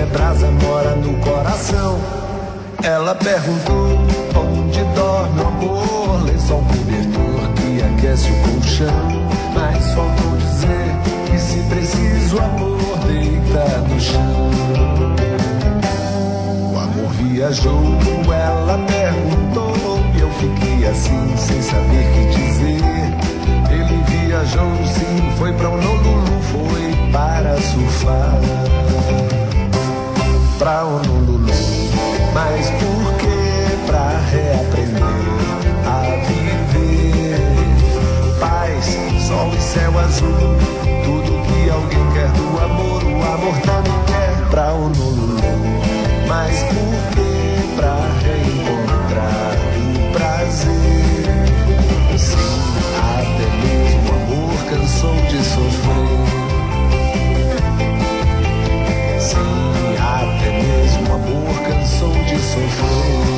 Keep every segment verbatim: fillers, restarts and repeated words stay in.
é brasa, mora no coração. Ela perguntou onde dorme o amor, lençol cobertor que aquece o colchão. Mas faltou dizer que se preciso o amor deita no chão. O amor viajou, ela perguntou e eu fiquei assim sem saber que dizer. Ele viajou sim, foi pra Honolulu, foi para surfar. Pra Honolulu, mas por que? Pra reaprender a viver. Paz, sol e céu azul, tudo que alguém quer do amor, o amor também quer. Pra Honolulu, mas por que? Pra reencontrar o prazer. Sim, até mesmo o amor cansou de sofrer. Sim, até mesmo o amor cansou de sofrer.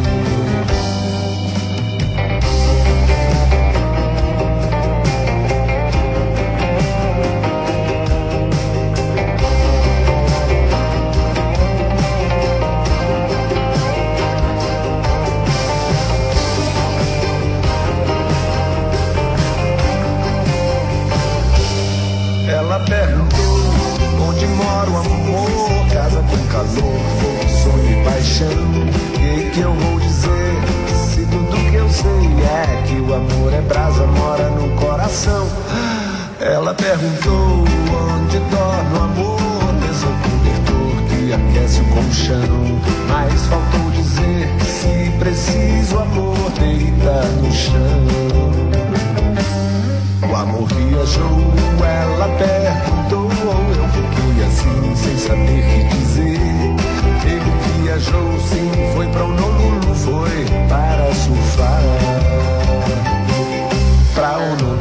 Ela perguntou onde mora o amor, casa com calor, fogo, sonho e paixão. E que eu vou dizer, se tudo que eu sei é que o amor é brasa, mora no coração. Ela perguntou onde dorme o amor, lençol cobertor que aquece o colchão. Mas faltou dizer que se preciso o amor deita no chão. O amor viajou, ela perguntou, eu fiquei assim sem saber que dizer. Ele viajou sim, foi pra Honolulu, foi para surfar. Pra Honolulu.